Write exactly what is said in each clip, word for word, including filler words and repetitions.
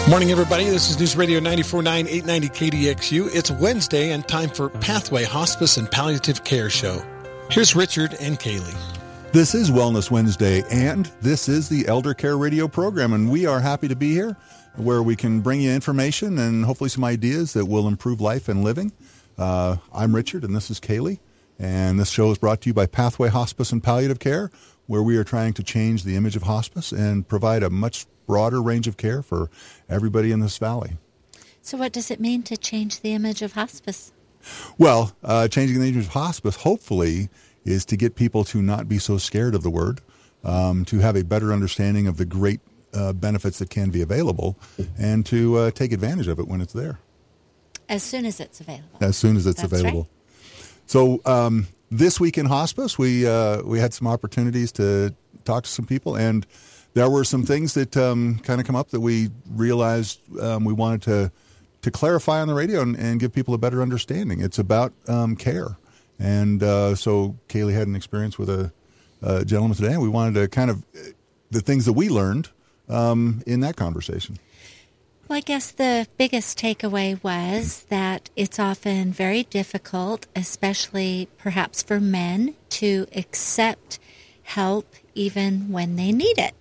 Morning, everybody. This is News Radio ninety-four point nine, eight ninety K D X U. It's Wednesday and time for Pathway Hospice and Palliative Care Show. Here's Richard and Kaylee. This is Wellness Wednesday, and this is the Elder Care Radio program, and we are happy to be here where we can bring you information and hopefully some ideas that will improve life and living. Uh, I'm Richard, and this is Kaylee, and this show is brought to you by Pathway Hospice and Palliative Care, where we are trying to change the image of hospice and provide a much broader range of care for everybody in this valley. So what does it mean to change the image of hospice? Well, uh, changing the image of hospice, hopefully, is to get people to not be so scared of the word, um, to have a better understanding of the great uh, benefits that can be available, and to uh, take advantage of it when it's there. As soon as it's available. As soon as it's That's available. Right. So um, this week in hospice, we uh, we had some opportunities to talk to some people, and there were some things that um, kind of come up that we realized um, we wanted to to clarify on the radio and, and give people a better understanding. It's about um, care. And uh, so Kaylee had an experience with a, a gentleman today, and we wanted to kind of, the things that we learned um, in that conversation. Well, I guess the biggest takeaway was that it's often very difficult, especially perhaps for men, to accept help even when they need it.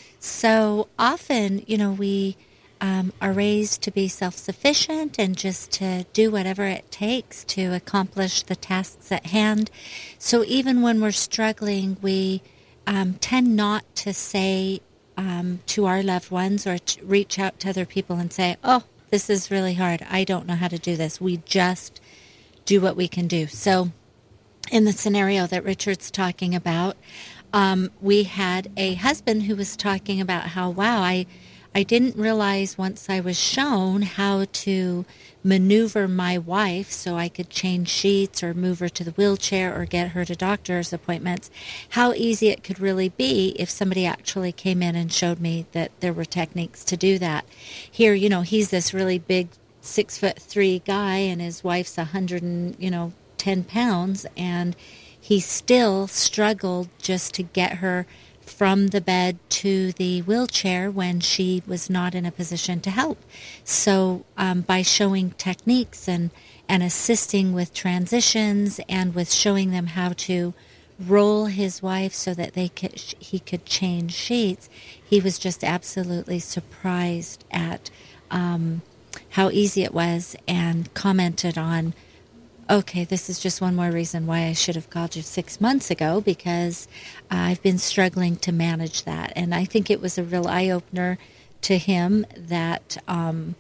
So often, you know, we um, are raised to be self-sufficient and just to do whatever it takes to accomplish the tasks at hand. So even when we're struggling, we um, tend not to say um, to our loved ones or to reach out to other people and say, oh, this is really hard. I don't know how to do this. We just do what we can do. So in the scenario that Richard's talking about, Um, we had a husband who was talking about how, wow, I, I didn't realize once I was shown how to maneuver my wife so I could change sheets or move her to the wheelchair or get her to doctor's appointments, how easy it could really be if somebody actually came in and showed me that there were techniques to do that. Here, you know, he's this really big six foot three guy and his wife's a hundred and, you know, ten pounds, and he still struggled just to get her from the bed to the wheelchair when she was not in a position to help. So um, by showing techniques and, and assisting with transitions and with showing them how to roll his wife so that they could, he could change sheets, he was just absolutely surprised at um, how easy it was and commented on, okay, this is just one more reason why I should have called you six months ago, because uh, I've been struggling to manage that. And I think it was a real eye-opener to him that um,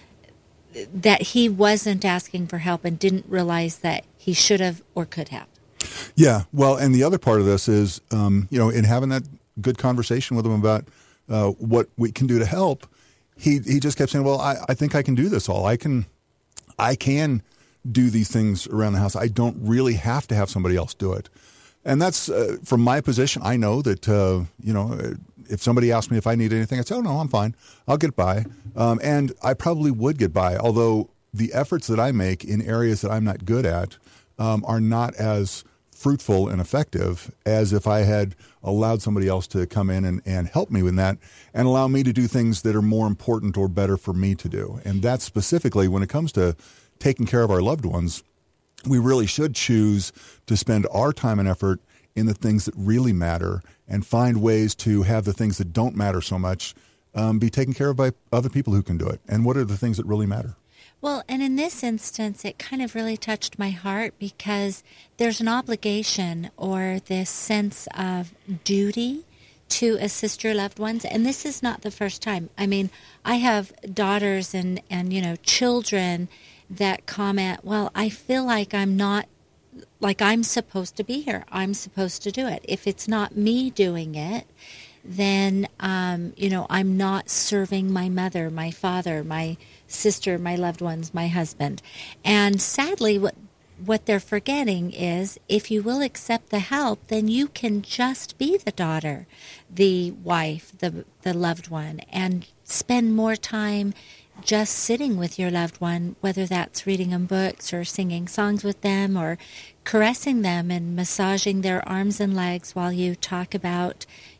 that he wasn't asking for help and didn't realize that he should have or could have. Yeah, well, and the other part of this is, um, you know, in having that good conversation with him about uh, what we can do to help, he he just kept saying, well, I, I think I can do this all. I can, I can do these things around the house. I don't really have to have somebody else do it. And that's, uh, from my position, I know that, uh, you know, if somebody asked me if I need anything, I'd say, oh, no, I'm fine. I'll get by. Um, and I probably would get by, although the efforts that I make in areas that I'm not good at um, are not as fruitful and effective as if I had allowed somebody else to come in and, and help me with that and allow me to do things that are more important or better for me to do. And that's specifically when it comes to taking care of our loved ones, we really should choose to spend our time and effort in the things that really matter and find ways to have the things that don't matter so much um, be taken care of by other people who can do it. And what are the things that really matter? Well, and in this instance, it kind of really touched my heart because there's an obligation or this sense of duty to assist your loved ones. And this is not the first time. I mean, I have daughters and, and you know, children that comment, well, I feel like I'm not, like I'm supposed to be here. I'm supposed to do it. If it's not me doing it, then, um, you know, I'm not serving my mother, my father, my sister, my loved ones, my husband. And sadly, what what they're forgetting is if you will accept the help, then you can just be the daughter, the wife, the the loved one, and spend more time just sitting with your loved one, whether that's reading them books or singing songs with them or caressing them and massaging their arms and legs while you talk about,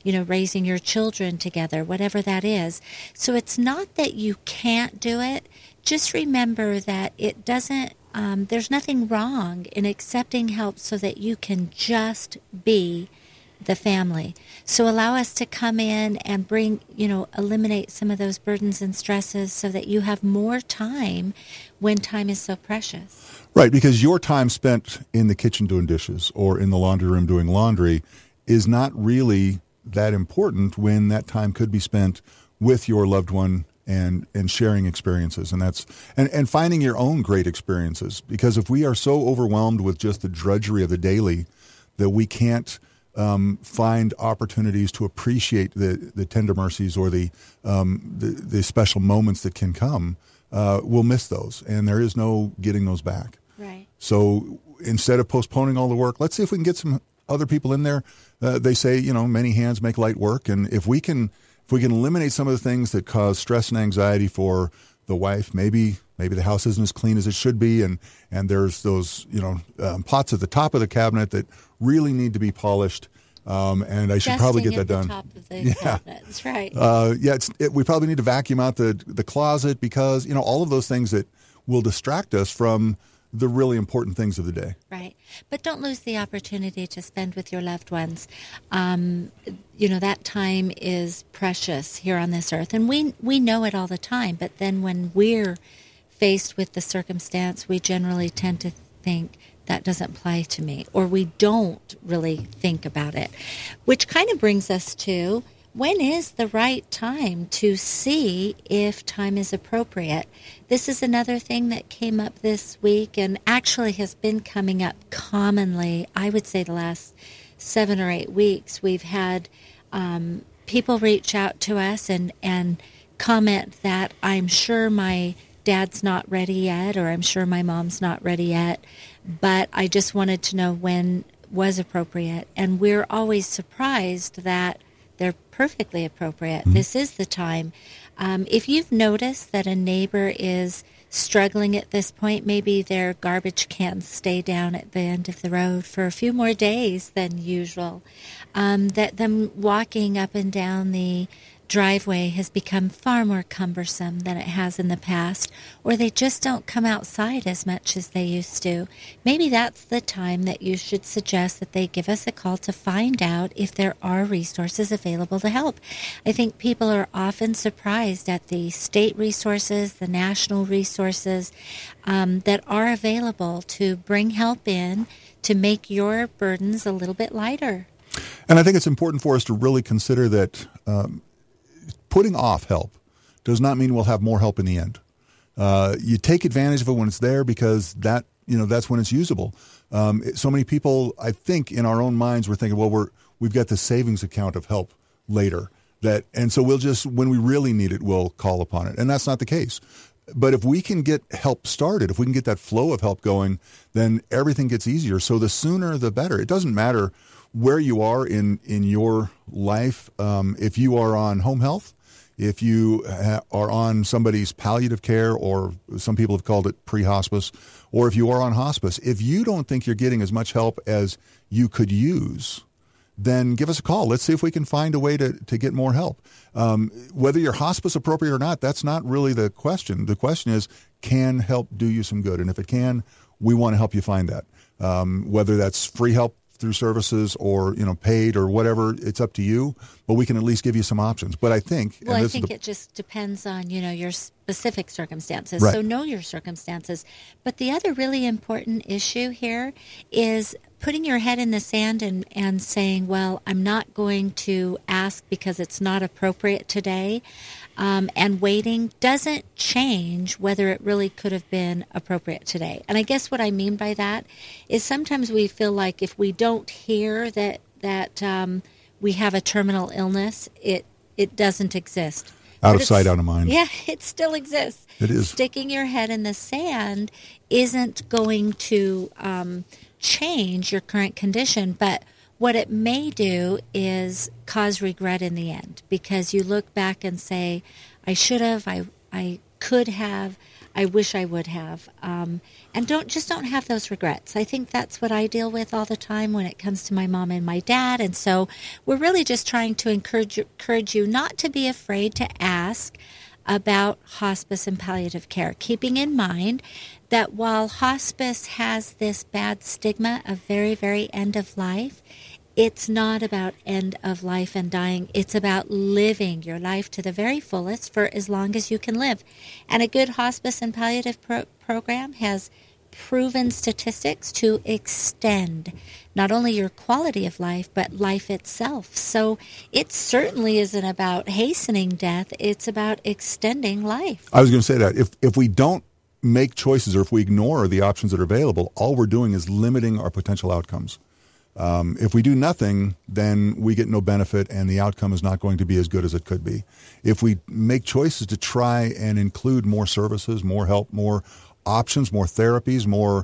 you know, raising your children together, whatever that is. So it's not that you can't do it. Just remember that it doesn't, um, there's nothing wrong in accepting help so that you can just be the family. So allow us to come in and bring, you know, eliminate some of those burdens and stresses so that you have more time when time is so precious. Right, because your time spent in the kitchen doing dishes or in the laundry room doing laundry is not really that important when that time could be spent with your loved one and and sharing experiences. And that's and, and finding your own great experiences. Because if we are so overwhelmed with just the drudgery of the daily that we can't Um, find opportunities to appreciate the, the tender mercies or the, um, the the special moments that can come, uh, we'll miss those, and there is no getting those back. Right. So instead of postponing all the work, let's see if we can get some other people in there. Uh, they say, you know, many hands make light work, and if we can if we can eliminate some of the things that cause stress and anxiety for the wife, maybe maybe the house isn't as clean as it should be, and and there's those, you know, um, pots at the top of the cabinet that really need to be polished, um, and I should Dusting probably get at that the done. Top of the yeah, cabinet. That's right. uh, yeah. It's, it, we probably need to vacuum out the the closet because, you know, all of those things that will distract us from the really important things of the day. Right. But don't lose the opportunity to spend with your loved ones. Um, you know, that time is precious here on this earth. And we we know it all the time. But then when we're faced with the circumstance, we generally tend to think, that doesn't apply to me. Or we don't really think about it. Which kind of brings us to, when is the right time to see if time is appropriate? This is another thing that came up this week and actually has been coming up commonly, I would say the last seven or eight weeks. We've had um, people reach out to us and, and comment that I'm sure my dad's not ready yet, or I'm sure my mom's not ready yet, but I just wanted to know when was appropriate. And we're always surprised that they're perfectly appropriate. Mm-hmm. This is the time. Um, if you've noticed that a neighbor is struggling at this point, maybe their garbage cans stay down at the end of the road for a few more days than usual, um, that them walking up and down the driveway has become far more cumbersome than it has in the past, or they just don't come outside as much as they used to. Maybe that's the time that you should suggest that they give us a call to find out if there are resources available to help. I think people are often surprised at the state resources, the national resources um, that are available to bring help in to make your burdens a little bit lighter. And I think it's important for us to really consider that um, putting off help does not mean we'll have more help in the end. Uh, you take advantage of it when it's there because that, you know, that's when it's usable. Um, so many people, I think, in our own minds, we're thinking, well, we're we've got the savings account of help later, that, and so we'll just, when we really need it, we'll call upon it, and that's not the case. But if we can get help started, if we can get that flow of help going, then everything gets easier. So the sooner, the better. It doesn't matter where you are in in your life. Um, if you are on home health, if you ha- are on somebody's palliative care, or some people have called it pre-hospice, or if you are on hospice, if you don't think you're getting as much help as you could use, then give us a call. Let's see if we can find a way to, to get more help. Um, whether you're hospice appropriate or not, that's not really the question. The question is, can help do you some good? And if it can, we want to help you find that. Um, whether that's free help through services or, you know, paid or whatever, it's up to you, but we can at least give you some options. But I think... Well, and I this think is the, it just depends on, you know, your specific circumstances. Right. So know your circumstances. But the other really important issue here is putting your head in the sand and, and saying, well, I'm not going to ask because it's not appropriate today. Um, and waiting doesn't change whether it really could have been appropriate today. And I guess what I mean by that is sometimes we feel like if we don't hear that that um, we have a terminal illness, it it doesn't exist. out But of sight, it's- out of mind. Yeah, it still exists. It is. Sticking your head in the sand isn't going to um, change your current condition, but what it may do is cause regret in the end, because you look back and say, I should have, I I could have, I wish I would have. Um, and don't just don't have those regrets. I think that's what I deal with all the time when it comes to my mom and my dad. And so we're really just trying to encourage, encourage you not to be afraid to ask about hospice and palliative care, keeping in mind that while hospice has this bad stigma of very, very end of life, it's not about end of life and dying. It's about living your life to the very fullest for as long as you can live. And a good hospice and palliative pro- program has proven statistics to extend not only your quality of life, but life itself. So it certainly isn't about hastening death. It's about extending life. I was going to say that. If, if we don't make choices or if we ignore the options that are available, all we're doing is limiting our potential outcomes. Um, if we do nothing, then we get no benefit and the outcome is not going to be as good as it could be. If we make choices to try and include more services, more help, more options, more therapies, more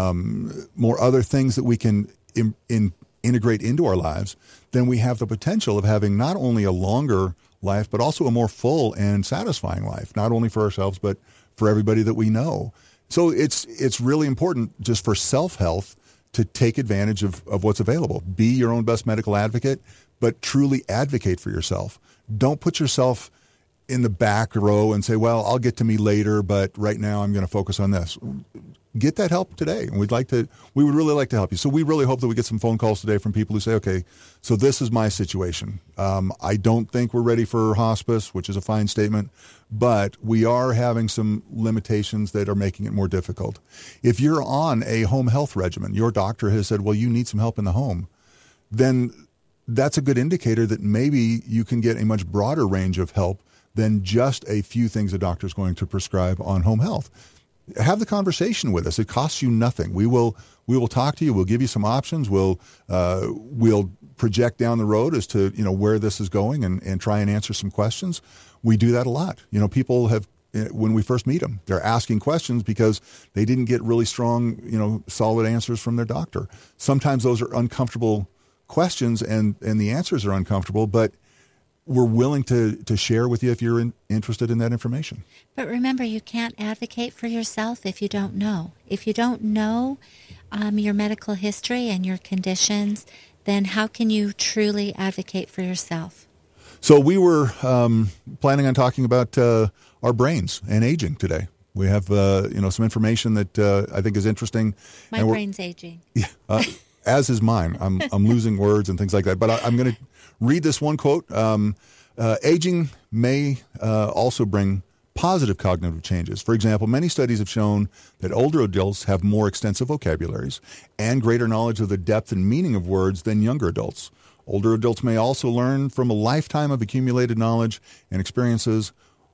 um, more other things that we can in, in, integrate into our lives, then we have the potential of having not only a longer life, but also a more full and satisfying life, not only for ourselves, but for everybody that we know. So it's it's really important just for self-health to take advantage of, of what's available. Be your own best medical advocate, but truly advocate for yourself. Don't put yourself in the back row and say, well, I'll get to me later, but right now I'm going to focus on this. Get that help today. And we'd like to, we would really like to help you. So we really hope that we get some phone calls today from people who say, okay, so this is my situation. Um, I don't think we're ready for hospice, which is a fine statement, but we are having some limitations that are making it more difficult. If you're on a home health regimen, your doctor has said, well, you need some help in the home, then that's a good indicator that maybe you can get a much broader range of help than just a few things a doctor is going to prescribe on home health. Have the conversation with us. It costs you nothing. We will we will talk to you. We'll give you some options. We'll uh, we'll project down the road as to you know where this is going and, and try and answer some questions. We do that a lot. You know, people have when we first meet them, they're asking questions because they didn't get really strong, you know, solid answers from their doctor. Sometimes those are uncomfortable questions and and the answers are uncomfortable, but we're willing to, to share with you if you're in, interested in that information. But remember, you can't advocate for yourself if you don't know. If you don't know um, your medical history and your conditions, then how can you truly advocate for yourself? So we were um, planning on talking about uh, our brains and aging today. We have uh, you know some information that uh, I think is interesting. My brain's aging. Yeah, uh, as is mine. I'm I'm losing words and things like that. But I, I'm going to read this one quote. Um, uh, aging may uh, also bring positive cognitive changes. For example, many studies have shown that older adults have more extensive vocabularies and greater knowledge of the depth and meaning of words than younger adults. Older adults may also learn from a lifetime of accumulated knowledge and experiences.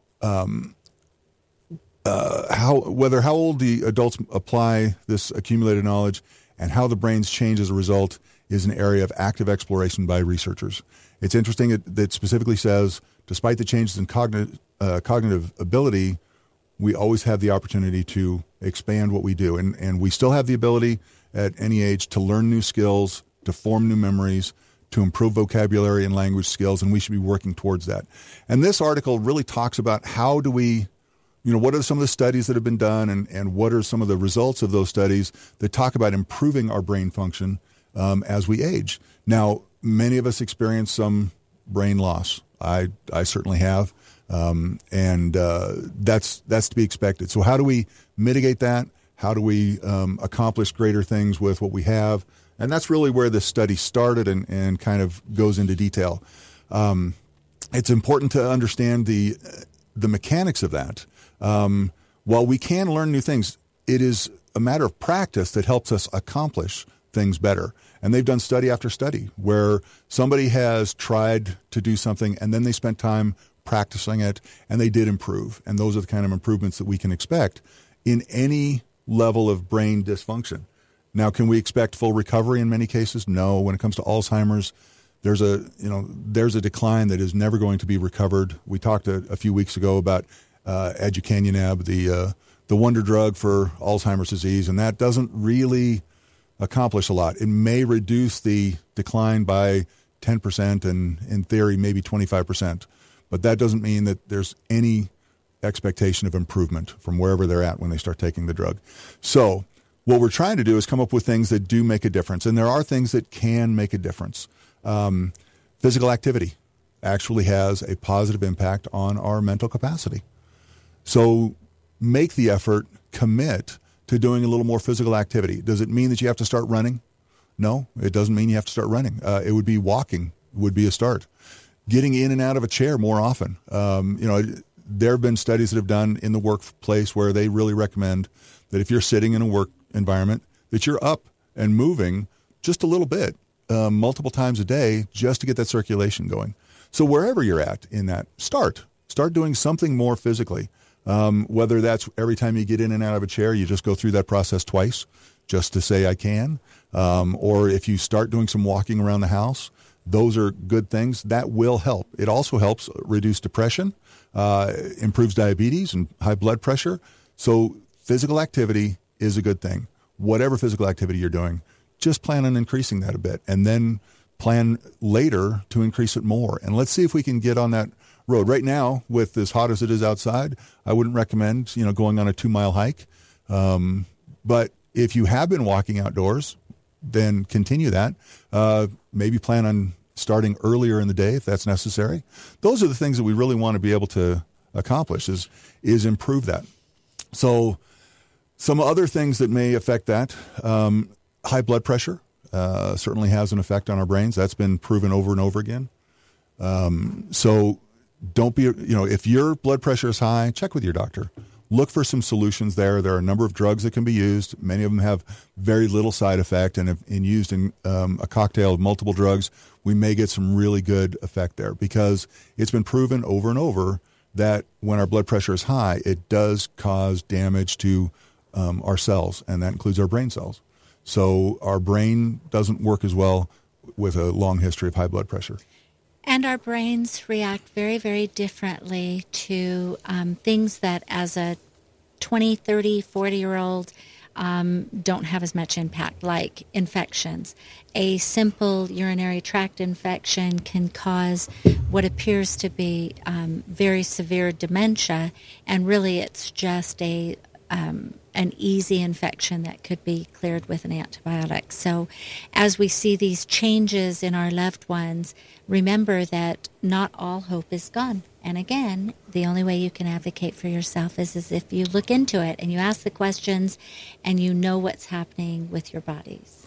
Um, uh, how whether how old the adults apply this accumulated knowledge and how the brains change as a result is an area of active exploration by researchers. It's interesting that, that specifically says, despite the changes in cognitive, uh, cognitive ability, we always have the opportunity to expand what we do. And, and we still have the ability at any age to learn new skills, to form new memories, to improve vocabulary and language skills, and we should be working towards that. And this article really talks about how do we, you know, what are some of the studies that have been done and, and what are some of the results of those studies that talk about improving our brain function um, as we age. Now, many of us experience some brain loss. I, I certainly have, um, and uh, that's that's to be expected. So how do we mitigate that? How do we um, accomplish greater things with what we have? And that's really where this study started and, and kind of goes into detail. Um, it's important to understand the the mechanics of that. Um, while we can learn new things, it is a matter of practice that helps us accomplish things better. And they've done study after study where somebody has tried to do something and then they spent time practicing it and they did improve. And those are the kind of improvements that we can expect in any level of brain dysfunction. Now, can we expect full recovery in many cases? No. When it comes to Alzheimer's, there's a you know there's a decline that is never going to be recovered. We talked a, a few weeks ago about uh, aducanumab, the uh, the wonder drug for Alzheimer's disease, and that doesn't really accomplish a lot. It may reduce the decline by ten percent and, in theory, maybe twenty-five percent. But that doesn't mean that there's any expectation of improvement from wherever they're at when they start taking the drug. So what we're trying to do is come up with things that do make a difference. And there are things that can make a difference. Um, physical activity actually has a positive impact on our mental capacity. So make the effort, commit to doing a little more physical activity. Does it mean that you have to start running? No, it doesn't mean you have to start running. Uh, it would be walking would be a start. Getting in and out of a chair more often. Um, you know, there have been studies that have done in the workplace where they really recommend that if you're sitting in a work environment, that you're up and moving just a little bit, um, multiple times a day, just to get that circulation going. So wherever you're at in that, start. Start doing something more physically. Um, whether that's every time you get in and out of a chair, you just go through that process twice just to say I can. Um, or if you start doing some walking around the house, those are good things. That will help. It also helps reduce depression, uh, improves diabetes and high blood pressure. So physical activity is a good thing. Whatever physical activity you're doing, just plan on increasing that a bit and then plan later to increase it more. And let's see if we can get on that road. Right now, with as hot as it is outside, I wouldn't recommend, you know, going on a two mile hike. Um, but if you have been walking outdoors, then continue that. Uh, maybe plan on starting earlier in the day if that's necessary. Those are the things that we really want to be able to accomplish is, is improve that. So some other things that may affect that, um, high blood pressure uh, certainly has an effect on our brains. That's been proven over and over again. Um, so don't be, you know, if your blood pressure is high, check with your doctor. Look for some solutions there. There are a number of drugs that can be used. Many of them have very little side effect, and if in used in um, a cocktail of multiple drugs, we may get some really good effect there because it's been proven over and over that when our blood pressure is high, it does cause damage to um, our cells, and that includes our brain cells. So our brain doesn't work as well with a long history of high blood pressure. And our brains react very, very differently to um, things that as a twenty, thirty, forty-year-old um, don't have as much impact, like infections. A simple urinary tract infection can cause what appears to be um, very severe dementia, and really it's just a um, an easy infection that could be cleared with an antibiotic. So as we see these changes in our loved ones, remember that not all hope is gone. And again, the only way you can advocate for yourself is, is if you look into it and you ask the questions and you know what's happening with your bodies.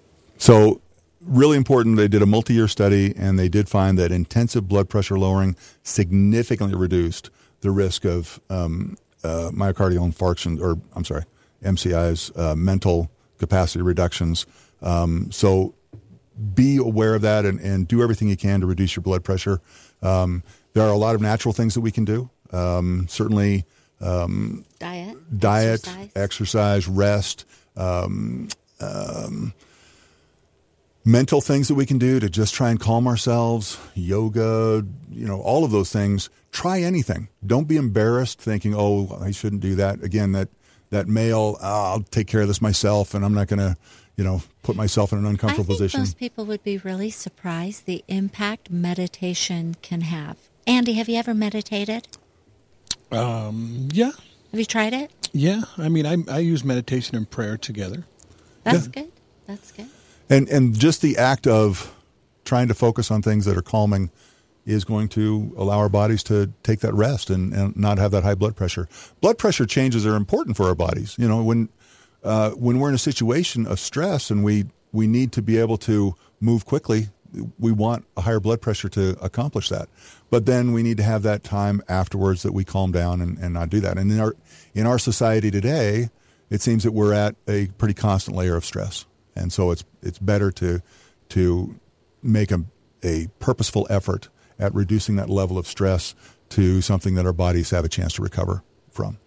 So really important, they did a multi-year study and they did find that intensive blood pressure lowering significantly reduced the risk of um, uh, myocardial infarction, or I'm sorry, M C Is, uh, mental capacity reductions. Um, so be aware of that and, and do everything you can to reduce your blood pressure. Um, there are a lot of natural things that we can do. Um, certainly um, diet, diet, exercise, exercise rest, um, um, mental things that we can do to just try and calm ourselves, yoga, you know, all of those things. Try anything. Don't be embarrassed thinking, oh, I shouldn't do that. Again, that, that male, oh, I'll take care of this myself and I'm not going to, you know, put myself in an uncomfortable I think position. Most people would be really surprised the impact meditation can have. Andy, have you ever meditated? Um, yeah. Have you tried it? Yeah. I mean, I, I use meditation and prayer together. That's Yeah. good. That's good. And and just the act of trying to focus on things that are calming is going to allow our bodies to take that rest and, and not have that high blood pressure. Blood pressure changes are important for our bodies. You know, when uh, when we're in a situation of stress and we, we need to be able to move quickly, we want a higher blood pressure to accomplish that. But then we need to have that time afterwards that we calm down and, and not do that. And in our in our society today, it seems that we're at a pretty constant layer of stress. And so it's it's better to to make a, a purposeful effort at reducing that level of stress to something that our bodies have a chance to recover from.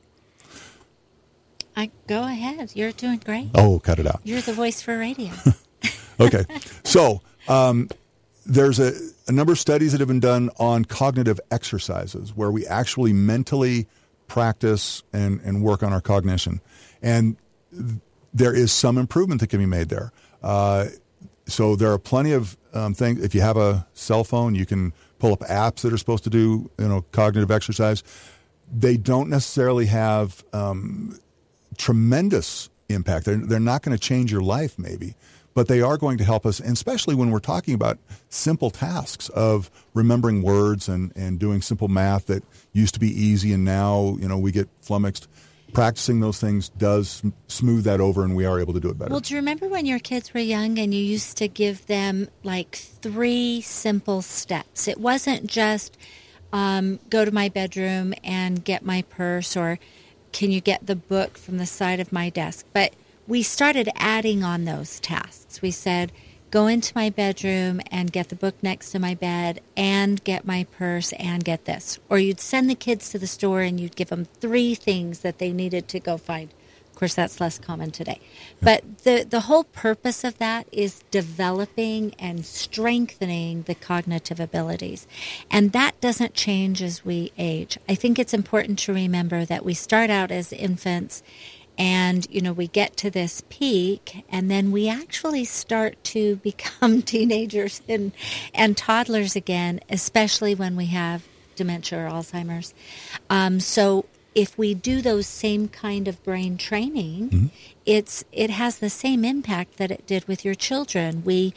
I go ahead. You're doing great. Oh, cut it out. You're the voice for radio. Okay. So um, there's a, a number of studies that have been done on cognitive exercises where we actually mentally practice and, and work on our cognition. And th- there is some improvement that can be made there. Uh, so there are plenty of um, things. If you have a cell phone, you can pull up apps that are supposed to do, you know, cognitive exercise. they don't necessarily have um, tremendous impact. They're, they're not going to change your life, maybe, but they are going to help us, and especially when we're talking about simple tasks of remembering words and, and doing simple math that used to be easy, and now, you know, we get flummoxed. Practicing those things does smooth that over, and we are able to do it better. Well, do you remember when your kids were young and you used to give them like three simple steps? It wasn't just um, go to my bedroom and get my purse, or can you get the book from the side of my desk? But we started adding on those tasks. We said, go into my bedroom and get the book next to my bed and get my purse and get this. Or you'd send the kids to the store and you'd give them three things that they needed to go find. Of course, that's less common today. But the, the whole purpose of that is developing and strengthening the cognitive abilities. And that doesn't change as we age. I think it's important to remember that we start out as infants, and, you know, we get to this peak, and then we actually start to become teenagers and, and toddlers again, especially when we have dementia or Alzheimer's. Um, so if we do those same kind of brain training, mm-hmm. it's it has the same impact that it did with your children. We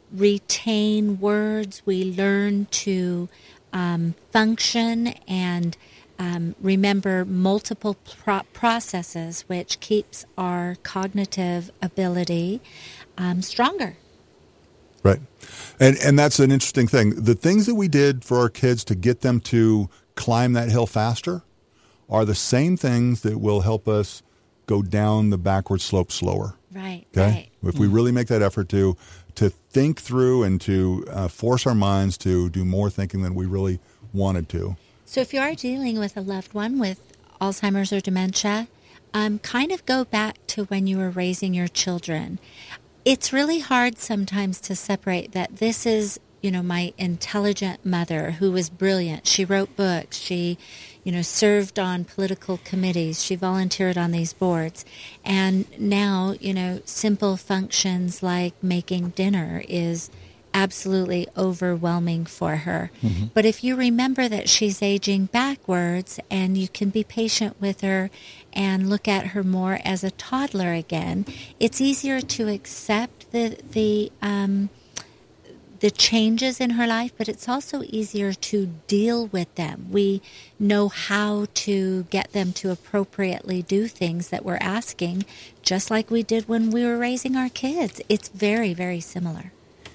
retain words. We learn to um, function and Um, remember multiple pro- processes, which keeps our cognitive ability um, stronger. Right. And and that's an interesting thing. The things that we did for our kids to get them to climb that hill faster are the same things that will help us go down the backward slope slower. Right, okay? right. If we really make that effort to to think through and to uh, force our minds to do more thinking than we really wanted to. So if you are dealing with a loved one with Alzheimer's or dementia, um, kind of go back to when you were raising your children. It's really hard sometimes to separate that this is, you know, my intelligent mother who was brilliant. She wrote books. She, you know, served on political committees. She volunteered on these boards. And now, you know, simple functions like making dinner is absolutely overwhelming for her. Mm-hmm. But if you remember that she's aging backwards, and you can be patient with her and look at her more as a toddler again, it's easier to accept the the um, the changes in her life, but it's also easier to deal with them. We know how to get them to appropriately do things that we're asking, just like we did when we were raising our kids. It's very, very similar.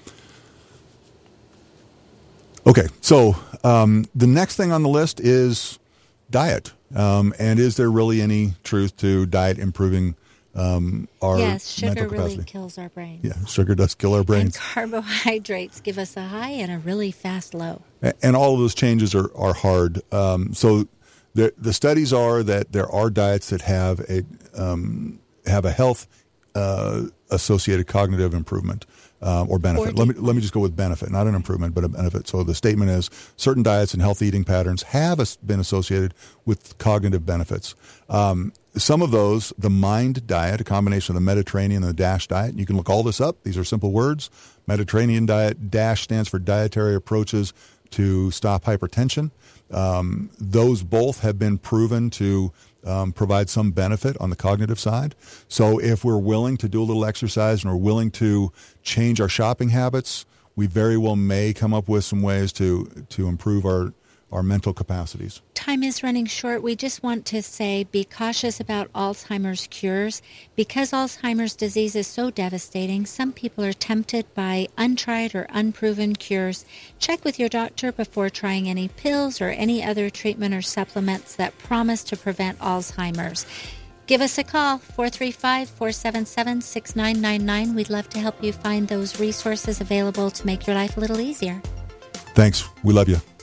Okay, so um, the next thing on the list is diet. Um, and is there really any truth to diet improving um, our yes, sugar mental capacity? really kills our brains. Yeah, sugar does kill our brains. And carbohydrates give us a high and a really fast low. And all of those changes are, are hard. Um, so the, the studies are that there are diets that have a, um, have a health uh, associated cognitive improvement. Uh, or benefit. Let me let me just go with benefit, not an improvement, but a benefit. So the statement is certain diets and healthy eating patterns have been associated with cognitive benefits. Um, some of those, the MIND diet, a combination of the Mediterranean and the DASH diet. You can look all this up. These are simple words. Mediterranean diet, DASH stands for dietary approaches to stop hypertension. Um, those both have been proven to Um, provide some benefit on the cognitive side. So if we're willing to do a little exercise and we're willing to change our shopping habits, we very well may come up with some ways to to improve our, our mental capacities. Time is running short. We just want to say be cautious about Alzheimer's cures. Because Alzheimer's disease is so devastating, some people are tempted by untried or unproven cures. Check with your doctor before trying any pills or any other treatment or supplements that promise to prevent Alzheimer's. Give us a call, four three five, four seven seven, six nine nine nine. We'd love to help you find those resources available to make your life a little easier. Thanks. We love you.